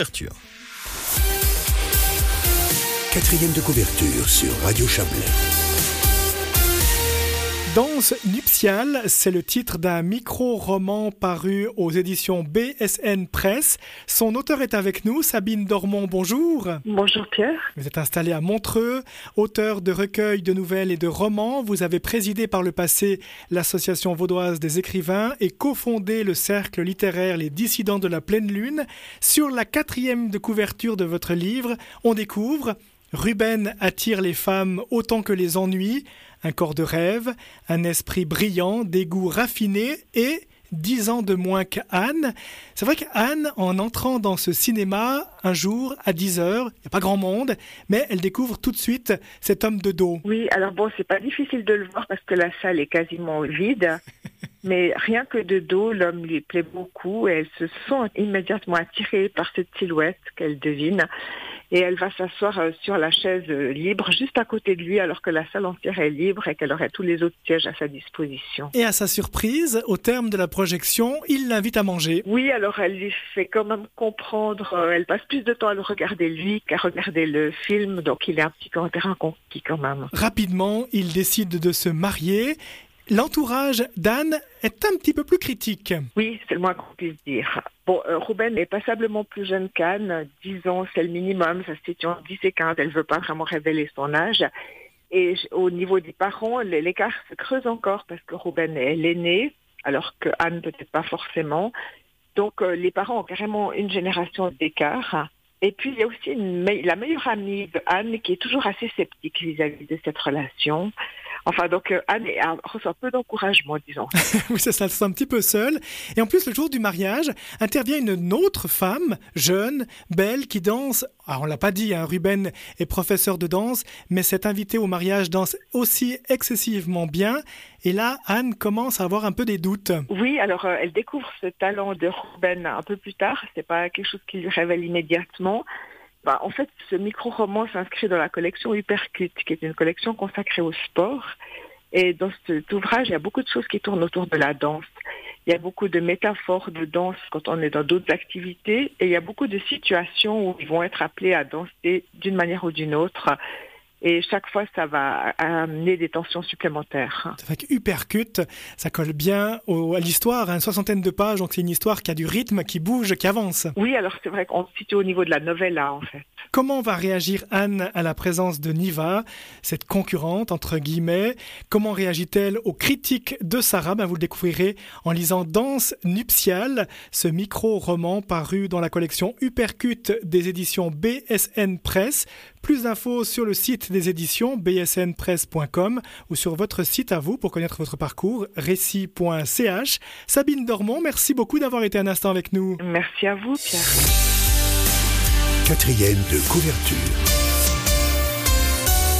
couverture. Quatrième de couverture sur Radio Chablais. Danse nuptiale, c'est le titre d'un micro-roman paru aux éditions BSN Press. Son auteur est avec nous, Sabine Dormont, bonjour. Bonjour Pierre. Vous êtes installée à Montreux, auteur de recueils de nouvelles et de romans. Vous avez présidé par le passé l'Association vaudoise des écrivains et cofondé le cercle littéraire Les Dissidents de la Pleine Lune. Sur la 4e de couverture de votre livre, on découvre Ruben attire les femmes autant que les ennuis, un corps de rêve, un esprit brillant, des goûts raffinés et 10 ans de moins qu'Anne. C'est vrai qu'Anne, en entrant dans ce cinéma, un jour, à 10h, il n'y a pas grand monde, mais elle découvre tout de suite cet homme de dos. Oui, alors bon, c'est pas difficile de le voir parce que la salle est quasiment vide. Mais rien que de dos, l'homme lui plaît beaucoup et elle se sent immédiatement attirée par cette silhouette qu'elle devine. Et elle va s'asseoir sur la chaise libre juste à côté de lui alors que la salle entière est libre et qu'elle aurait tous les autres sièges à sa disposition. Et à sa surprise, au terme de la projection, il l'invite à manger. Oui, alors elle lui fait quand même comprendre, elle passe plus de temps à le regarder lui qu'à regarder le film, donc il est un petit peu en terrain conquis quand même. Rapidement, il décide de se marier. L'entourage d'Anne est un petit peu plus critique. Oui, c'est le moins qu'on puisse dire. Bon, Ruben est passablement plus jeune qu'Anne, 10 ans c'est le minimum, ça se situe entre 10 et 15, elle ne veut pas vraiment révéler son âge. Et au niveau des parents, l'écart se creuse encore parce que Ruben est l'aîné, alors que Anne peut-être pas forcément. Donc les parents ont carrément une génération d'écart. Et puis il y a aussi la meilleure amie de Anne qui est toujours assez sceptique vis-à-vis de cette relation. Enfin, donc Anne reçoit peu d'encouragement, disons. Oui, ça se sent un petit peu seule. Et en plus, le jour du mariage, intervient une autre femme, jeune, belle, qui danse. Alors, on l'a pas dit, Ruben est professeur de danse, mais cette invitée au mariage danse aussi excessivement bien. Et là, Anne commence à avoir un peu des doutes. Oui, alors elle découvre ce talent de Ruben un peu plus tard. C'est pas quelque chose qui lui révèle immédiatement. En fait, ce micro-roman s'inscrit dans la collection Hypercute, qui est une collection consacrée au sport. Et dans cet ouvrage, il y a beaucoup de choses qui tournent autour de la danse. Il y a beaucoup de métaphores de danse quand on est dans d'autres activités. Et il y a beaucoup de situations où ils vont être appelés à danser d'une manière ou d'une autre. Et chaque fois, ça va amener des tensions supplémentaires. C'est vrai que Hypercute, ça colle bien à l'histoire, une 60aine de pages, donc c'est une histoire qui a du rythme, qui bouge, qui avance. Oui, alors c'est vrai qu'on se situe au niveau de la novella, en fait. Comment va réagir Anne à la présence de Niva, cette concurrente, entre guillemets? Comment réagit-elle aux critiques de Sarah? Vous le découvrirez en lisant Danse nuptiale, ce micro-roman paru dans la collection Hypercute des éditions BSN Press. Plus d'infos sur le site des éditions bsnpress.com ou sur votre site à vous pour connaître votre parcours, récit.ch. Sabine Dormont, merci beaucoup d'avoir été un instant avec nous. Merci à vous, Pierre. 4e de couverture.